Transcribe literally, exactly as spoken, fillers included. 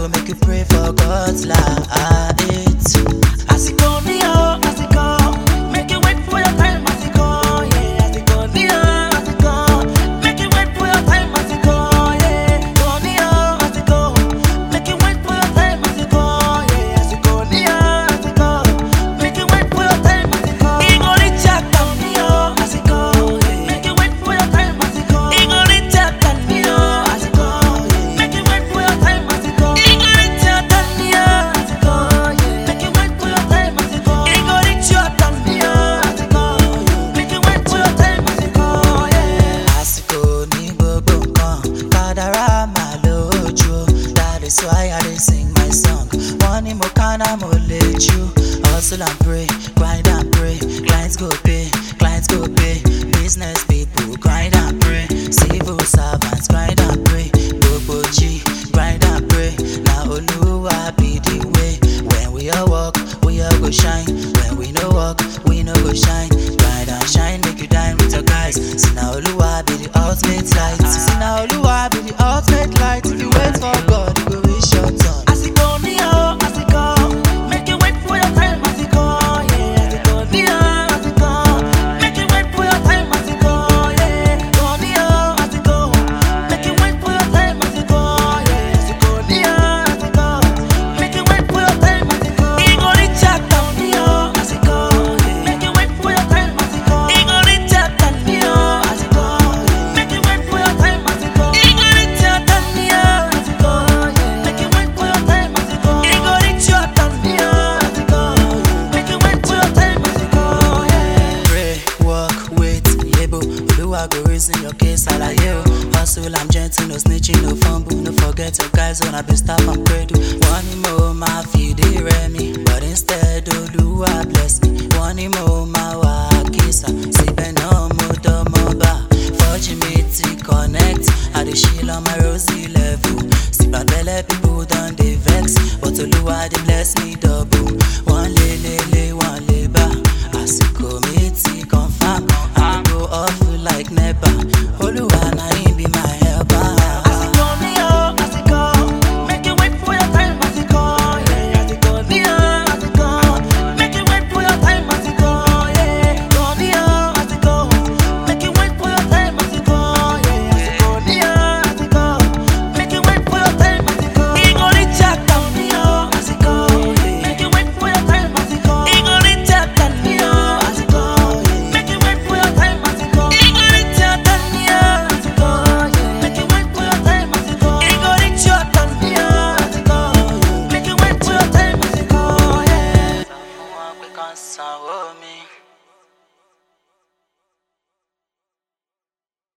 go make you pray for God's light. As it go near, as it go, make you wait for your time as it go, yeah. As it go near, as it go, make you wait for your time as it go, yeah. Go near, as it go, make you wait for your time as it go, yeah. As it go near, as it go, make you wait for your time as it go. He go reach out down near, as it go, yeah. Make you wait for your time as it go. He go reach out down near, as it go, yeah. Make you wait for your time as it go. He go reach out down near, as it go, yeah. Make you wait for your time as it go. He go reach out down near, as it go, yeah. Make you wait for your time as it go, yeah. Àsìkò ní gbogbo nǹkan, kádàrá máa lójú. That is why I dey sing my song. Wọ́n ní mo kánná mo lè jú. Hustle and pray, grind and pray. Clients go pay, clients go pay. Business people grind and pray. Civil servants grind and pray. Gbogbo G grind and pray. Na Olúwa be the way. When we all walk, we all go shine. When we no walk, we no go shine. Grind and shine, make you dine with your guys. See na Olúwa be the ultimate light. See na Olúwa be the ultimate light. If you wait for God, you go reach your turn. As it go near, as it go, make you wait for your time as it go, yeah. As it go near, as it go, make you wait for your time as it go, yeah. Go near, as it go, make you wait for your time as it go, yeah. As it go near, as it go, make you wait for your time as it go. He go reach out down near, as it go, yeah. Make you wait for your time as it go. He go reach out down near, as it go, yeah. Make you wait for your time as it go. He go reach out down near, as it go, yeah. Make you wait for your time as it go. He go reach out down near, as it go, yeah. Make you wait for your time as it go, yeah. Pray, walk, wait, yebo. Olúwa go reason your case, àlàyé o. Hustle, I'm gentle, no snitching, no fumble. No forget your guys when I be staff and cradle. Wọ́n ní mo máa fi dé rẹ mi, but instead Olúwa bless me. Wọ́n ní mo máa wà kísà, síbẹ̀ náà mo dánmọ́ bá. Fortune me to connect, I dey chill on my rosy level. See bad belle people done dey vex, but Olúwa dey bless me double.